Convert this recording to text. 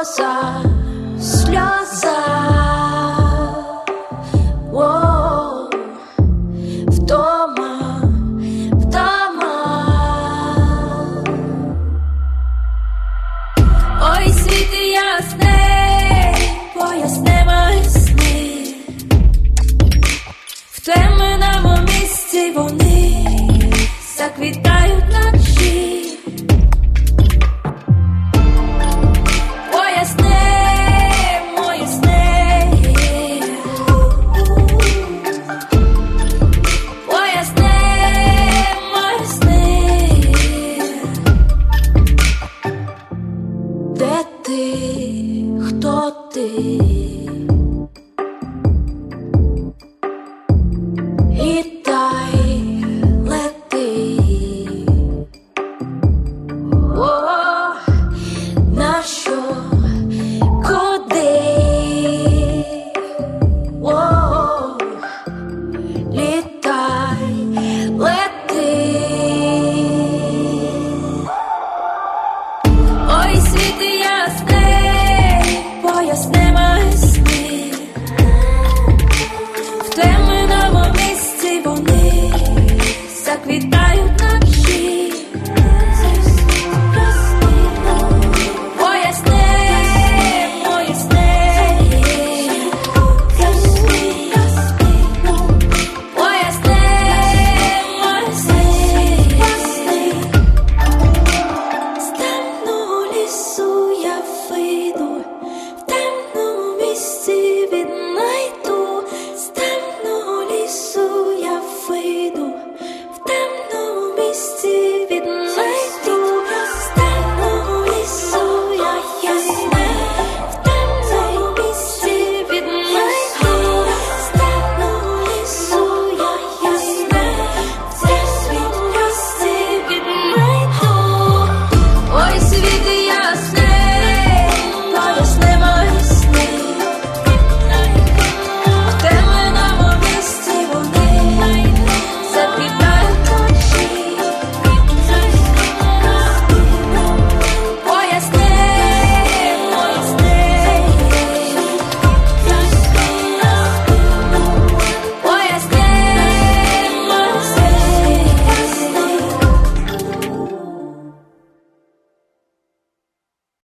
сльоза, сльоза, воу, вдома, вдома. Ой, світи ясний, поясни мої сни, в темному місці вони заквітають ночі. Поясни мої сни, поясни мої сни. Де ти, хто ти? Гітай, лети. О, нащо? Куди? О, літай, лети. Ой, світи